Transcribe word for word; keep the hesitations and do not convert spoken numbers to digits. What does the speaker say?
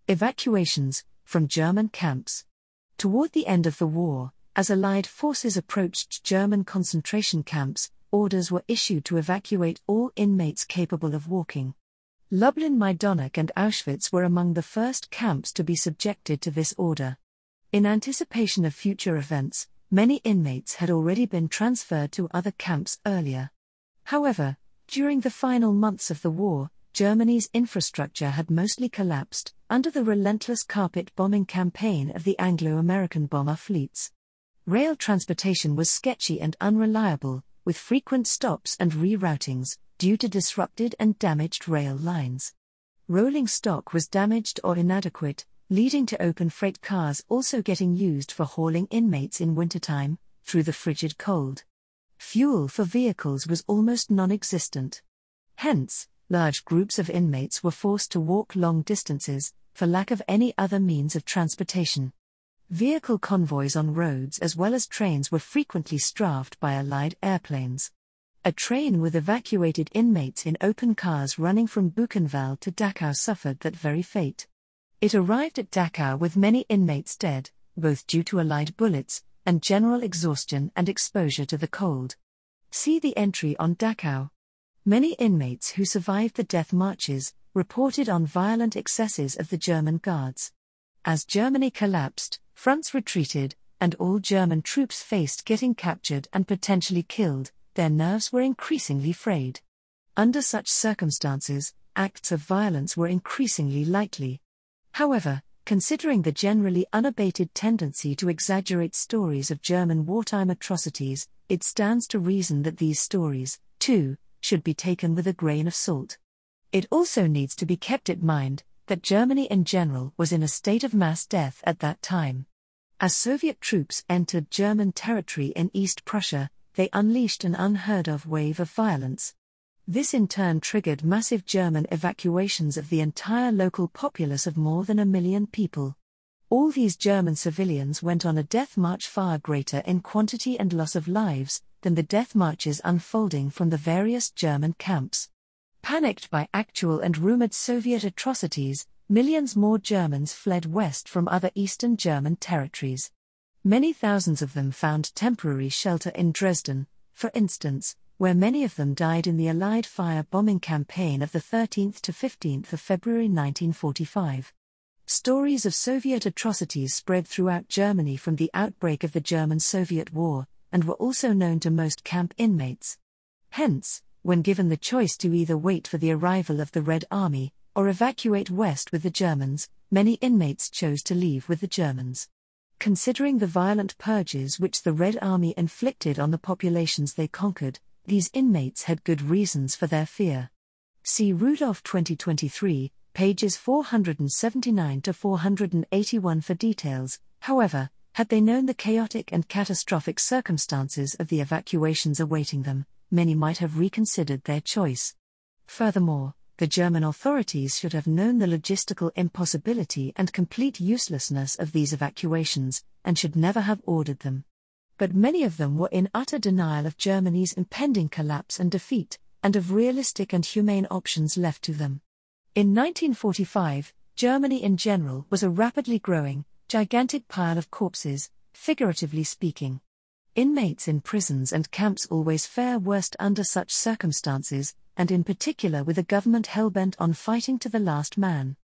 Evacuations from German camps. Toward the end of the war, as Allied forces approached German concentration camps, orders were issued to evacuate all inmates capable of walking. Lublin, Majdanek and Auschwitz were among the first camps to be subjected to this order. In anticipation of future events, many inmates had already been transferred to other camps earlier. However, during the final months of the war, Germany's infrastructure had mostly collapsed, under the relentless carpet bombing campaign of the Anglo-American bomber fleets. Rail transportation was sketchy and unreliable, with frequent stops and reroutings, due to disrupted and damaged rail lines. Rolling stock was damaged or inadequate, leading to open freight cars also getting used for hauling inmates in wintertime, through the frigid cold. Fuel for vehicles was almost non-existent. Hence, large groups of inmates were forced to walk long distances, for lack of any other means of transportation. Vehicle convoys on roads as well as trains were frequently strafed by Allied airplanes. A train with evacuated inmates in open cars running from Buchenwald to Dachau suffered that very fate. It arrived at Dachau with many inmates dead, both due to Allied bullets, and general exhaustion and exposure to the cold. See the entry on Dachau. Many inmates who survived the death marches reported on violent excesses of the German guards. As Germany collapsed, fronts retreated, and all German troops faced getting captured and potentially killed, their nerves were increasingly frayed. Under such circumstances, acts of violence were increasingly likely. However, considering the generally unabated tendency to exaggerate stories of German wartime atrocities, it stands to reason that these stories, too, should be taken with a grain of salt. It also needs to be kept in mind that Germany in general was in a state of mass death at that time. As Soviet troops entered German territory in East Prussia, they unleashed an unheard-of wave of violence. This in turn triggered massive German evacuations of the entire local populace of more than a million people. All these German civilians went on a death march far greater in quantity and loss of lives than the death marches unfolding from the various German camps. Panicked by actual and rumored Soviet atrocities, millions more Germans fled west from other Eastern German territories. Many thousands of them found temporary shelter in Dresden, for instance, where many of them died in the Allied fire bombing campaign of the thirteenth to fifteenth of February nineteen forty-five. Stories of Soviet atrocities spread throughout Germany from the outbreak of the German-Soviet War, and were also known to most camp inmates. Hence, when given the choice to either wait for the arrival of the Red Army, or evacuate west with the Germans, many inmates chose to leave with the Germans. Considering the violent purges which the Red Army inflicted on the populations they conquered, these inmates had good reasons for their fear. See Rudolph twenty twenty-three, pages four seventy-nine to four eighty-one for details. However, had they known the chaotic and catastrophic circumstances of the evacuations awaiting them, many might have reconsidered their choice. Furthermore, the German authorities should have known the logistical impossibility and complete uselessness of these evacuations, and should never have ordered them. But many of them were in utter denial of Germany's impending collapse and defeat, and of realistic and humane options left to them. In nineteen forty-five, Germany in general was a rapidly growing, gigantic pile of corpses, figuratively speaking. Inmates in prisons and camps always fare worst under such circumstances, and in particular with a government hell-bent on fighting to the last man.